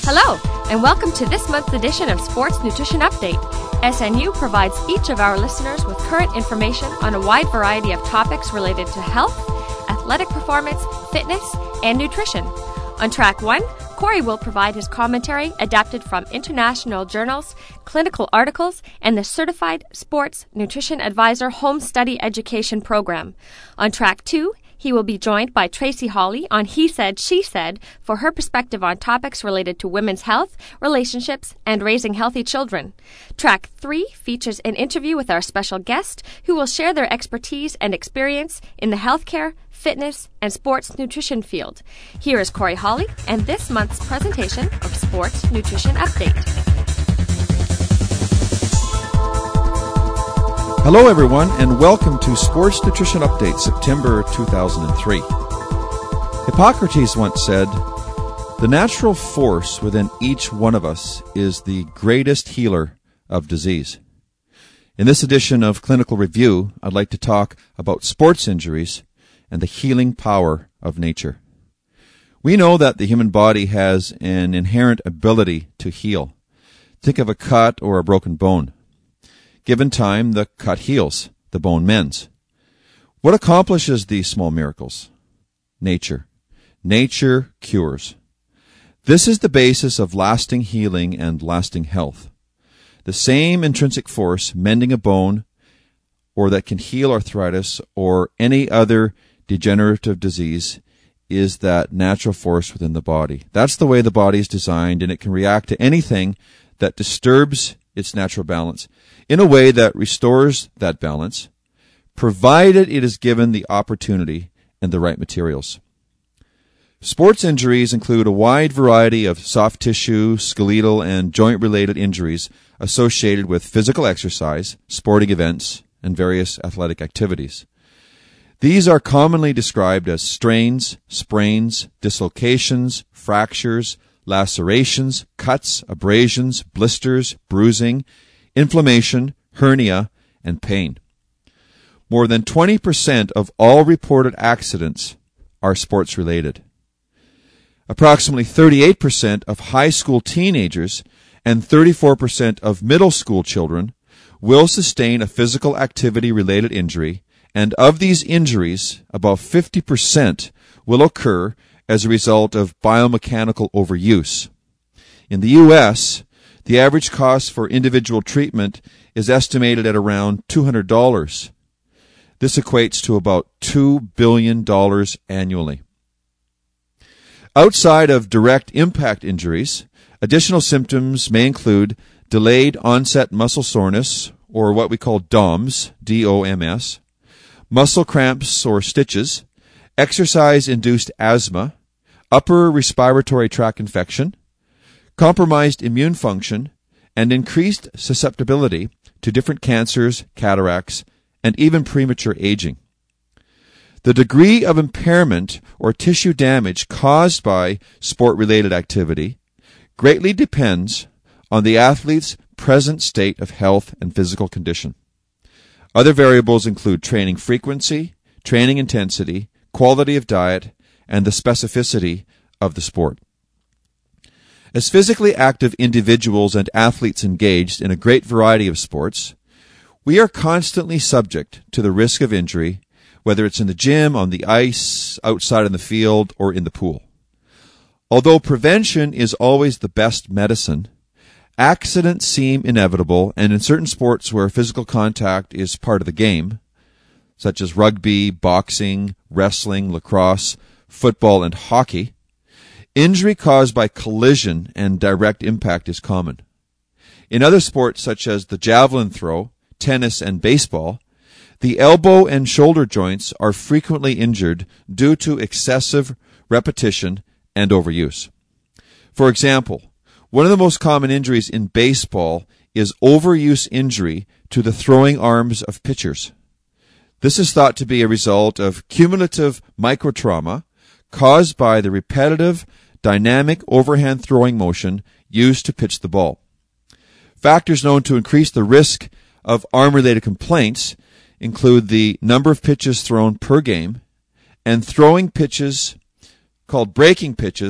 Hello, and welcome to this month's edition of Sports Nutrition Update. SNU provides each of our listeners with current information on a wide variety of topics related to health, athletic performance, fitness, and nutrition. On track 1, Corey will provide his commentary adapted from international journals, clinical articles, and the Certified Sports Nutrition Advisor Home Study Education Program. On track 2, he will be joined by Tracy Hawley on He Said, She Said for her perspective on topics related to women's health, relationships, and raising healthy children. Track 3 features an interview with our special guest who will share their expertise and experience in the healthcare, fitness, and sports nutrition field. Here is Corey Hawley and this month's presentation of Sports Nutrition Update. Hello everyone, and welcome to Sports Nutrition Update, September 2003. Hippocrates once said, "The natural force within each one of us is the greatest healer of disease." In this edition of Clinical Review, I'd like to talk about sports injuries and the healing power of nature. We know that the human body has an inherent ability to heal. Think of a cut or a broken bone. Given time, the cut heals, the bone mends. What accomplishes these small miracles? Nature. Nature cures. This is the basis of lasting healing and lasting health. The same intrinsic force mending a bone, or that can heal arthritis or any other degenerative disease, is that natural force within the body. That's the way the body is designed, and it can react to anything that disturbs its natural balance in a way that restores that balance, provided it is given the opportunity and the right materials. Sports injuries include a wide variety of soft tissue, skeletal, and joint-related injuries associated with physical exercise, sporting events, and various athletic activities. These are commonly described as strains, sprains, dislocations, fractures, lacerations, cuts, abrasions, blisters, bruising, inflammation, hernia, and pain. More than 20% of all reported accidents are sports-related. Approximately 38% of high school teenagers and 34% of middle school children will sustain a physical activity-related injury, and of these injuries, about 50% will occur as a result of biomechanical overuse. In the U.S., the average cost for individual treatment is estimated at around $200. This equates to about $2 billion annually. Outside of direct impact injuries, additional symptoms may include delayed onset muscle soreness, or what we call DOMS, D-O-M-S, muscle cramps or stitches, exercise-induced asthma, upper respiratory tract infection, compromised immune function, and increased susceptibility to different cancers, cataracts, and even premature aging. The degree of impairment or tissue damage caused by sport-related activity greatly depends on the athlete's present state of health and physical condition. Other variables include training frequency, training intensity, quality of diet, and the specificity of the sport. As physically active individuals and athletes engaged in a great variety of sports, we are constantly subject to the risk of injury, whether it's in the gym, on the ice, outside in the field, or in the pool. Although prevention is always the best medicine, accidents seem inevitable, and in certain sports where physical contact is part of the game, such as rugby, boxing, wrestling, lacrosse, football, and hockey, injury caused by collision and direct impact is common. In other sports such as the javelin throw, tennis, and baseball, the elbow and shoulder joints are frequently injured due to excessive repetition and overuse. For example, one of the most common injuries in baseball is overuse injury to the throwing arms of pitchers. This is thought to be a result of cumulative microtrauma caused by the repetitive, dynamic overhand throwing motion used to pitch the ball. Factors known to increase the risk of arm-related complaints include the number of pitches thrown per game and throwing pitches called breaking pitches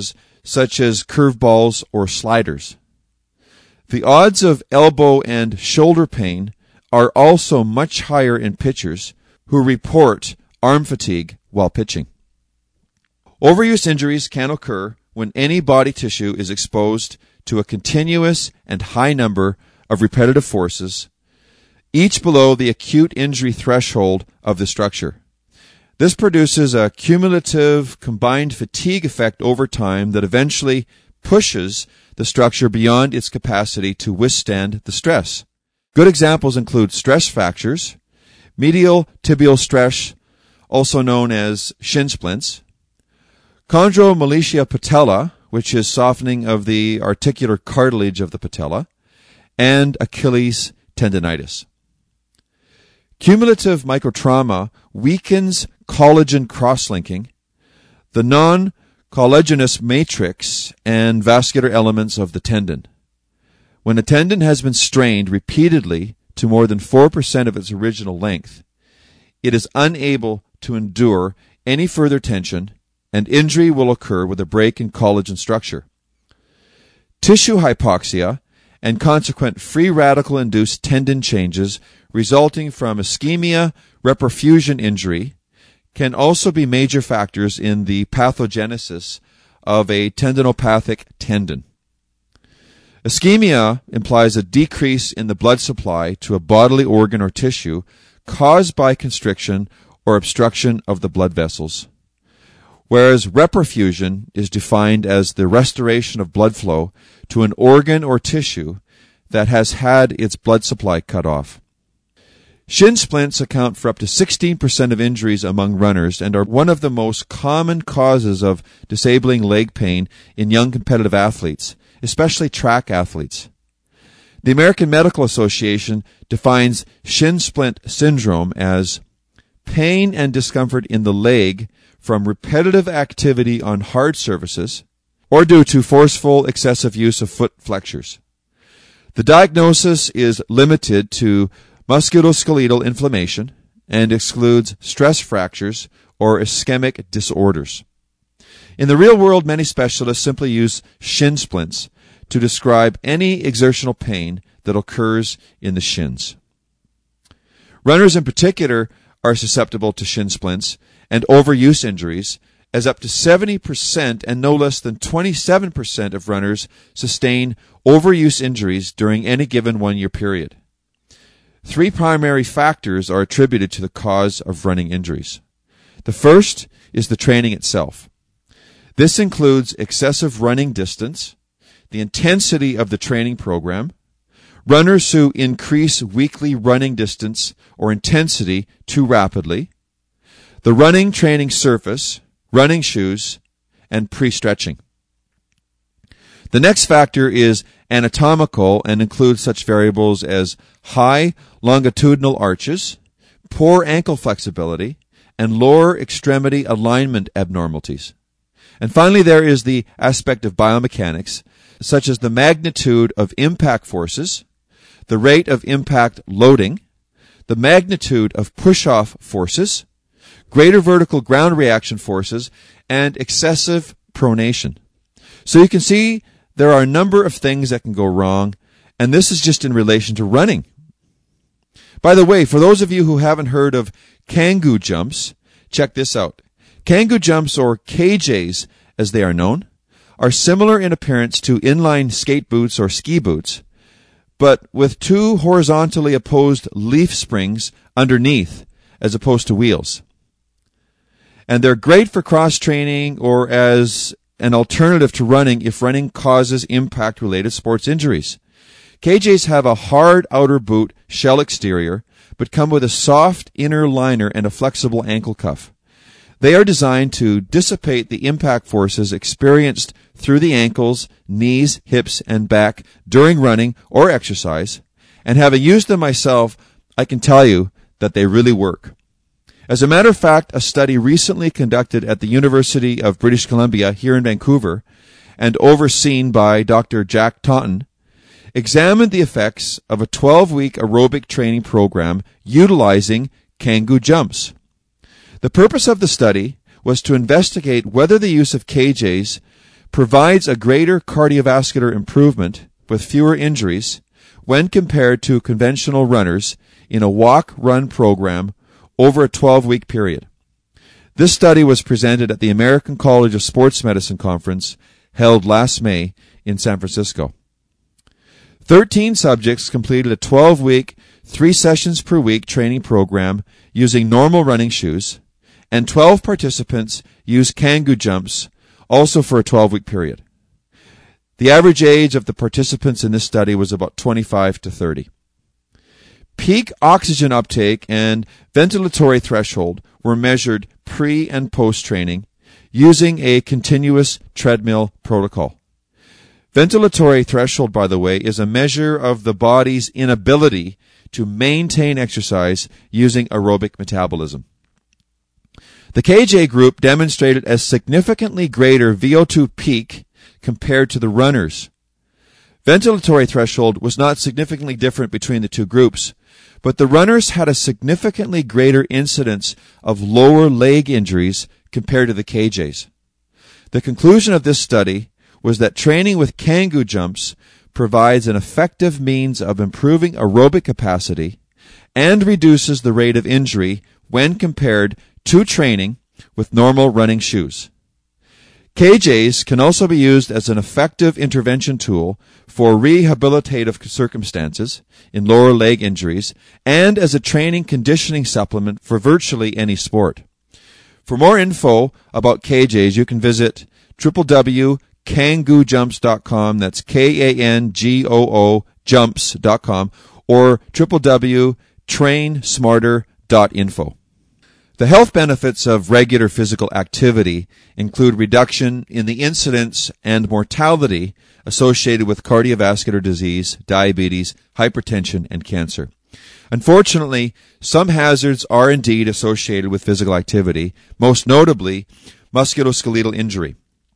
such as curveballs or sliders. The odds of elbow and shoulder pain are also much higher in pitchers who report arm fatigue while pitching. Overuse injuries can occur when any body tissue is exposed to a continuous and high number of repetitive forces, each below the acute injury threshold of the structure. This produces a cumulative combined fatigue effect over time that eventually pushes the structure beyond its capacity to withstand the stress. Good examples include stress fractures, medial tibial stress, also known as shin splints, chondromalacia patella, which is softening of the articular cartilage of the patella, and Achilles tendonitis. Cumulative microtrauma weakens collagen cross-linking, the non-collagenous matrix, and vascular elements of the tendon. When a tendon has been strained repeatedly to more than 4% of its original length, it is unable to endure any further tension, and injury will occur with a break in collagen structure. Tissue hypoxia and consequent free radical-induced tendon changes resulting from ischemia reperfusion injury can also be major factors in the pathogenesis of a tendinopathic tendon. Ischemia implies a decrease in the blood supply to a bodily organ or tissue caused by constriction or obstruction of the blood vessels, whereas reperfusion is defined as the restoration of blood flow to an organ or tissue that has had its blood supply cut off. Shin splints account for up to 16% of injuries among runners and are one of the most common causes of disabling leg pain in young competitive athletes, especially track athletes. The American Medical Association defines shin splint syndrome as pain and discomfort in the leg from repetitive activity on hard surfaces or due to forceful excessive use of foot flexors. The diagnosis is limited to musculoskeletal inflammation and excludes stress fractures or ischemic disorders. In the real world, many specialists simply use shin splints to describe any exertional pain that occurs in the shins. Runners in particular are susceptible to shin splints and overuse injuries, as up to 70% and no less than 27% of runners sustain overuse injuries during any given one-year period. 3 primary factors are attributed to the cause of running injuries. The first is the training itself. This includes excessive running distance, the intensity of the training program, runners who increase weekly running distance or intensity too rapidly, the running training surface, running shoes, and pre-stretching. The next factor is anatomical and includes such variables as high longitudinal arches, poor ankle flexibility, and lower extremity alignment abnormalities. And finally, there is the aspect of biomechanics, such as the magnitude of impact forces, the rate of impact loading, the magnitude of push-off forces, greater vertical ground reaction forces, and excessive pronation. So you can see there are a number of things that can go wrong, and this is just in relation to running. By the way, for those of you who haven't heard of Kangoo jumps, check this out. Kangoo jumps, or KJs as they are known, are similar in appearance to inline skate boots or ski boots, but with 2 horizontally opposed leaf springs underneath as opposed to wheels. And they're great for cross-training or as an alternative to running if running causes impact-related sports injuries. KJs have a hard outer boot shell exterior, but come with a soft inner liner and a flexible ankle cuff. They are designed to dissipate the impact forces experienced through the ankles, knees, hips, and back during running or exercise, and having used them myself, I can tell you that they really work. As a matter of fact, a study recently conducted at the University of British Columbia here in Vancouver and overseen by Dr. Jack Taunton examined the effects of a 12-week aerobic training program utilizing Kangoo jumps. The purpose of the study was to investigate whether the use of KJs provides a greater cardiovascular improvement with fewer injuries when compared to conventional runners in a walk-run program over a 12-week period. This study was presented at the American College of Sports Medicine conference held last May in San Francisco. 13 subjects completed a 12-week, 3 sessions per week training program using normal running shoes, and 12 participants used Kangoo jumps, also for a 12-week period. The average age of the participants in this study was about 25 to 30. Peak oxygen uptake and ventilatory threshold were measured pre- and post-training using a continuous treadmill protocol. Ventilatory threshold, by the way, is a measure of the body's inability to maintain exercise using aerobic metabolism. The KJ group demonstrated a significantly greater VO2 peak compared to the runners. Ventilatory threshold was not significantly different between the two groups, but the runners had a significantly greater incidence of lower leg injuries compared to the KJs. The conclusion of this study was that training with Kangoo jumps provides an effective means of improving aerobic capacity and reduces the rate of injury when compared to training with normal running shoes. KJs can also be used as an effective intervention tool for rehabilitative circumstances in lower leg injuries and as a training conditioning supplement for virtually any sport. For more info about KJs, you can visit www.kangoojumps.com, that's KANGOO jumps.com, or www.trainsmarter.info. The health benefits of regular physical activity include reduction in the incidence and mortality associated with cardiovascular disease, diabetes, hypertension, and cancer. Unfortunately, some hazards are indeed associated with physical activity, most notably musculoskeletal injury.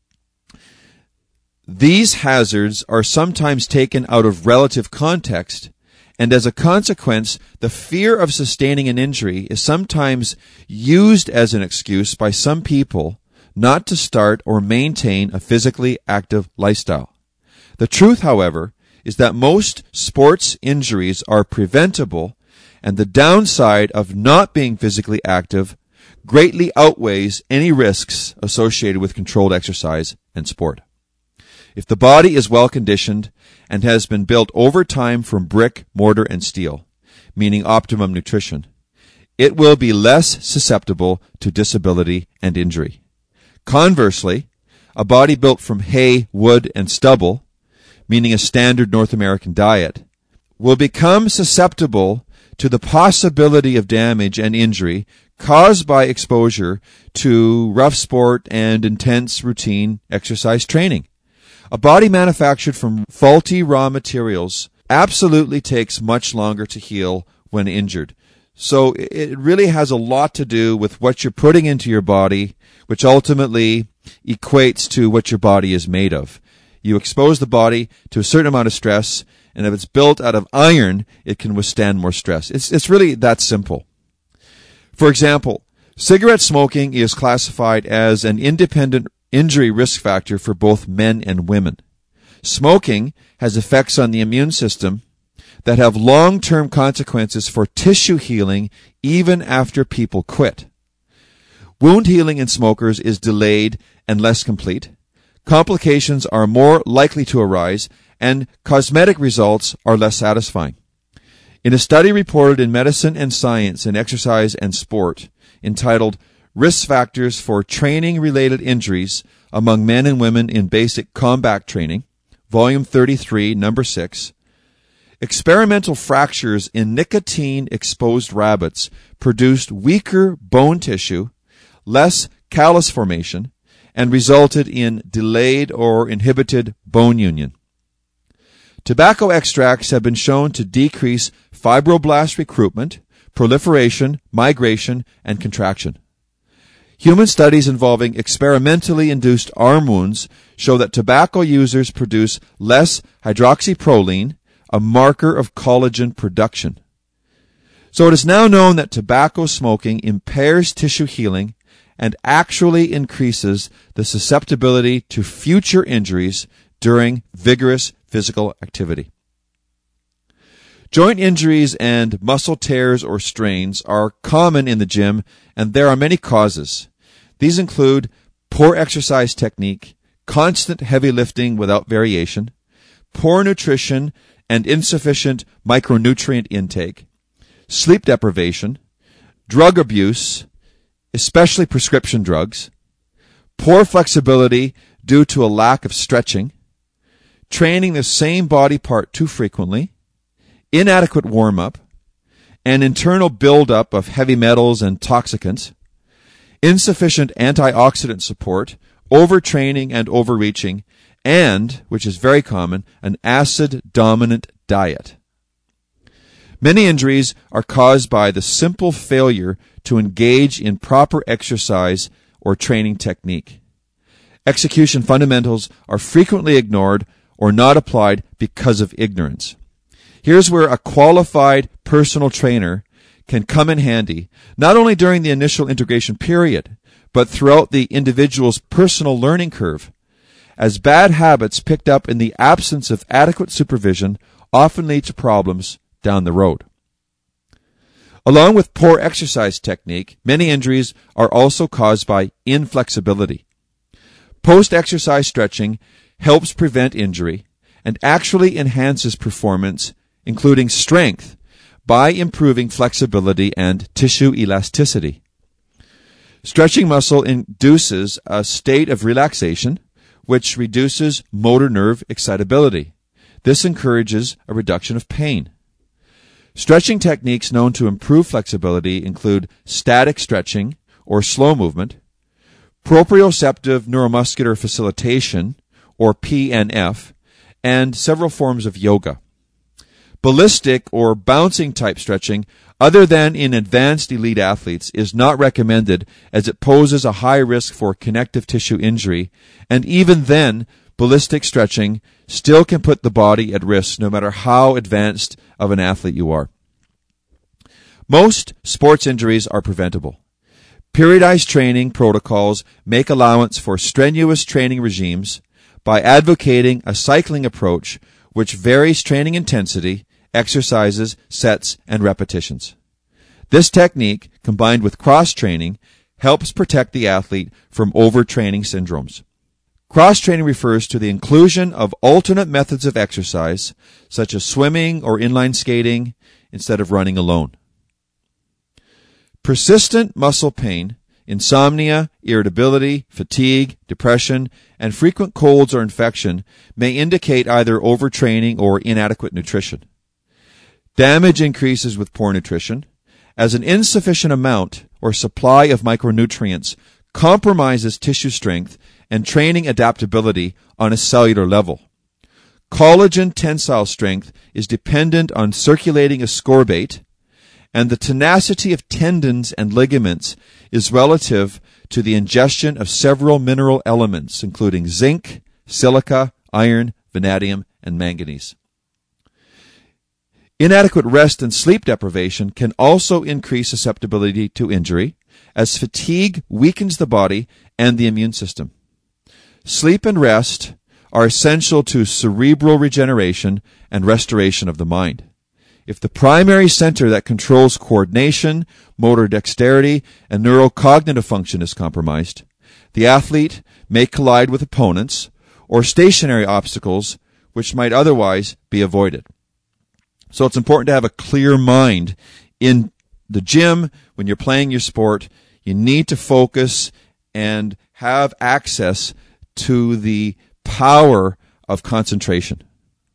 These hazards are sometimes taken out of relative context, and as a consequence, the fear of sustaining an injury is sometimes used as an excuse by some people not to start or maintain a physically active lifestyle. The truth, however, is that most sports injuries are preventable, and the downside of not being physically active greatly outweighs any risks associated with controlled exercise and sport. If the body is well conditioned and has been built over time from brick, mortar, and steel, meaning optimum nutrition, it will be less susceptible to disability and injury. Conversely, a body built from hay, wood, and stubble, meaning a standard North American diet, will become susceptible to the possibility of damage and injury caused by exposure to rough sport and intense routine exercise training. A body manufactured from faulty raw materials absolutely takes much longer to heal when injured. So it really has a lot to do with what you're putting into your body, which ultimately equates to what your body is made of. You expose the body to a certain amount of stress, and if it's built out of iron, it can withstand more stress. It's really that simple. For example, cigarette smoking is classified as an independent injury risk factor for both men and women. Smoking has effects on the immune system that have long-term consequences for tissue healing even after people quit. Wound healing in smokers is delayed and less complete. Complications are more likely to arise, and cosmetic results are less satisfying. In a study reported in Medicine and Science in Exercise and Sport entitled Risk Factors for Training-Related Injuries Among Men and Women in Basic Combat Training, Volume 33, Number 6, experimental fractures in nicotine-exposed rabbits produced weaker bone tissue, less callus formation, and resulted in delayed or inhibited bone union. Tobacco extracts have been shown to decrease fibroblast recruitment, proliferation, migration, and contraction. Human studies involving experimentally induced arm wounds show that tobacco users produce less hydroxyproline, a marker of collagen production. So it is now known that tobacco smoking impairs tissue healing and actually increases the susceptibility to future injuries during vigorous physical activity. Joint injuries and muscle tears or strains are common in the gym, and there are many causes. These include poor exercise technique, constant heavy lifting without variation, poor nutrition and insufficient micronutrient intake, sleep deprivation, drug abuse, especially prescription drugs, poor flexibility due to a lack of stretching, training the same body part too frequently, inadequate warm-up, an internal buildup of heavy metals and toxicants, insufficient antioxidant support, overtraining and overreaching, and, which is very common, an acid-dominant diet. Many injuries are caused by the simple failure to engage in proper exercise or training technique. Execution fundamentals are frequently ignored or not applied because of ignorance. Here's where a qualified personal trainer can come in handy, not only during the initial integration period, but throughout the individual's personal learning curve, as bad habits picked up in the absence of adequate supervision often lead to problems down the road. Along with poor exercise technique, many injuries are also caused by inflexibility. Post-exercise stretching helps prevent injury and actually enhances performance, including strength, by improving flexibility and tissue elasticity. Stretching muscle induces a state of relaxation, which reduces motor nerve excitability. This encourages a reduction of pain. Stretching techniques known to improve flexibility include static stretching, or slow movement, proprioceptive neuromuscular facilitation, or PNF, and several forms of yoga. Ballistic or bouncing type stretching, other than in advanced elite athletes, is not recommended as it poses a high risk for connective tissue injury, and even then, ballistic stretching still can put the body at risk no matter how advanced of an athlete you are. Most sports injuries are preventable. Periodized training protocols make allowance for strenuous training regimes by advocating a cycling approach which varies training intensity, exercises, sets, and repetitions. This technique, combined with cross-training, helps protect the athlete from overtraining syndromes. Cross-training refers to the inclusion of alternate methods of exercise, such as swimming or inline skating, instead of running alone. Persistent muscle pain, insomnia, irritability, fatigue, depression, and frequent colds or infection may indicate either overtraining or inadequate nutrition. Damage increases with poor nutrition, as an insufficient amount or supply of micronutrients compromises tissue strength and training adaptability on a cellular level. Collagen tensile strength is dependent on circulating ascorbate, and the tenacity of tendons and ligaments is relative to the ingestion of several mineral elements, including zinc, silica, iron, vanadium, and manganese. Inadequate rest and sleep deprivation can also increase susceptibility to injury, as fatigue weakens the body and the immune system. Sleep and rest are essential to cerebral regeneration and restoration of the mind. If the primary center that controls coordination, motor dexterity, and neurocognitive function is compromised, the athlete may collide with opponents or stationary obstacles which might otherwise be avoided. So it's important to have a clear mind. In the gym, when you're playing your sport, you need to focus and have access to the power of concentration.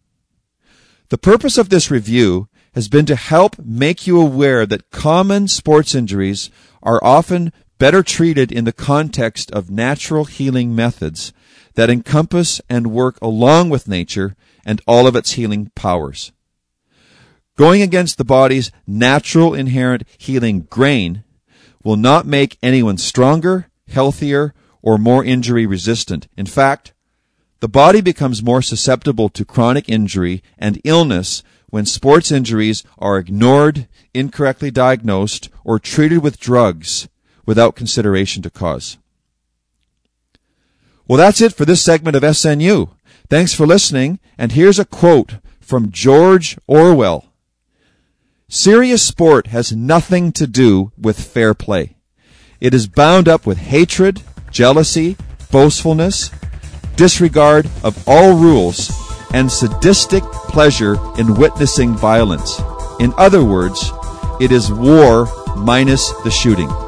The purpose of this review has been to help make you aware that common sports injuries are often better treated in the context of natural healing methods that encompass and work along with nature and all of its healing powers. Going against the body's natural inherent healing grain will not make anyone stronger, healthier, or more injury resistant. In fact, the body becomes more susceptible to chronic injury and illness when sports injuries are ignored, incorrectly diagnosed, or treated with drugs, without consideration to cause. Well, that's it for this segment of SNU. Thanks for listening, and here's a quote from George Orwell. Serious sport has nothing to do with fair play. It is bound up with hatred, jealousy, boastfulness, disregard of all rules, and sadistic pleasure in witnessing violence. In other words, it is war minus the shooting.